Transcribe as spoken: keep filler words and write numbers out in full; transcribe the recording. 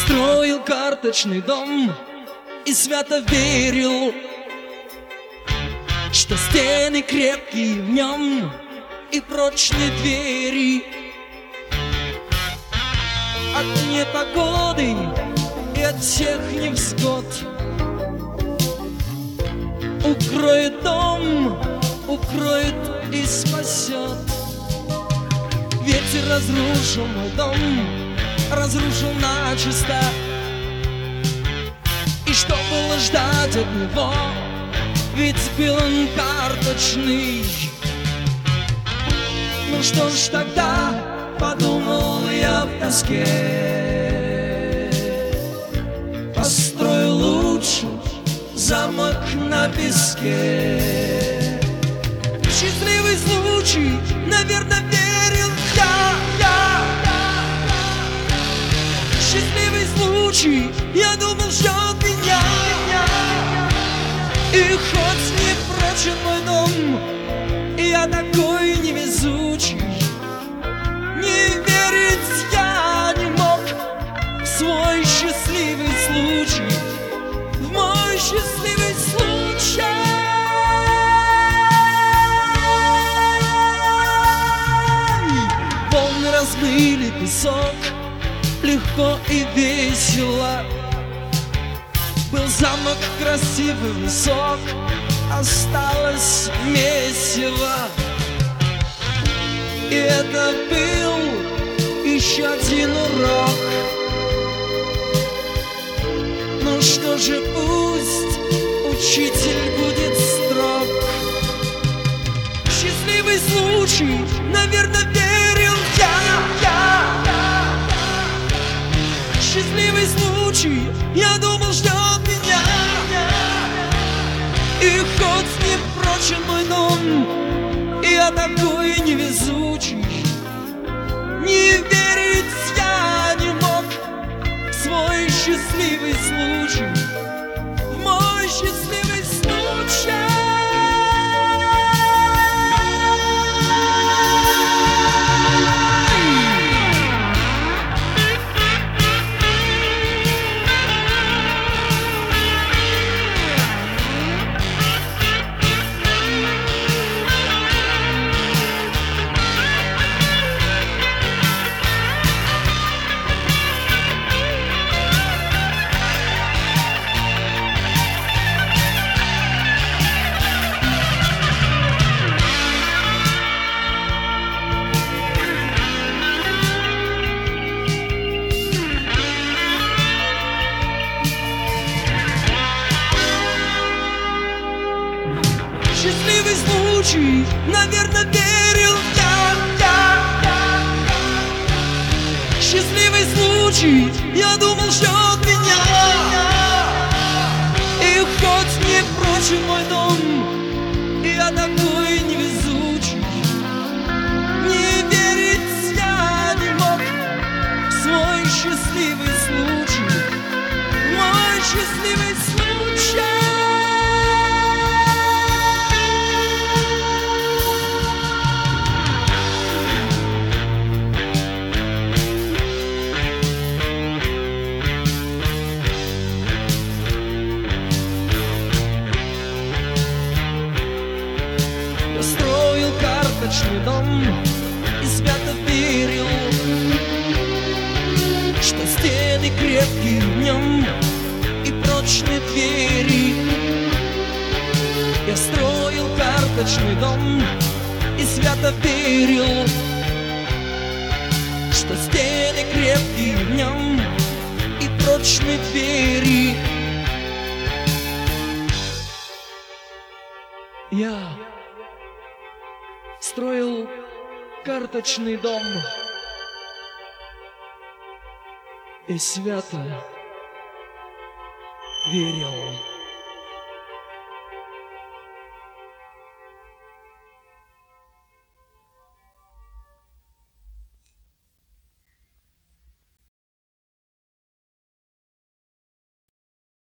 строил карточный дом и свято верил, что стены крепкие в нем и прочные двери. От непогоды и от всех невзгод укроет дом, укроет и спасет. Ветер разрушил мой дом, разрушил начисто. И что было ждать от него, ведь был он карточный. Ну что ж тогда, подумал я в тоске, построю лучше замок на песке. Счастливый случай, наверное, верил я, я. Счастливый случай, я думал, ждет меня. И хоть не прочен мой дом, я такой невезучий, не верить я не мог в свой счастливый случай, в мой счастливый случай. Волны размыли песок легко и весело. Был замок красивый, высок, осталось месиво. И это был еще один урок. Ну что же, пусть учитель будет строг. Счастливый случай, наверное, верил я, я. Счастливый случай, я думал, ждет меня. И хоть не прочен мой дом, я такой невезучий, не верить я не мог в свой счастливый случай, в мой счастливый случай. Счастливый случай, наверное, верил я, я. Счастливый случай, я думал, ждет меня. И хоть не прочен мой дом, я такой невезучий, не верить я не мог в свой счастливый случай, в мой счастливый случай. Строил карточный дом и свято верил, что стены крепкие в нем и прочные двери. Я строил карточный дом и свято верил, что стены крепкие в нем и прочные двери. Я строил карточный дом и свято верил.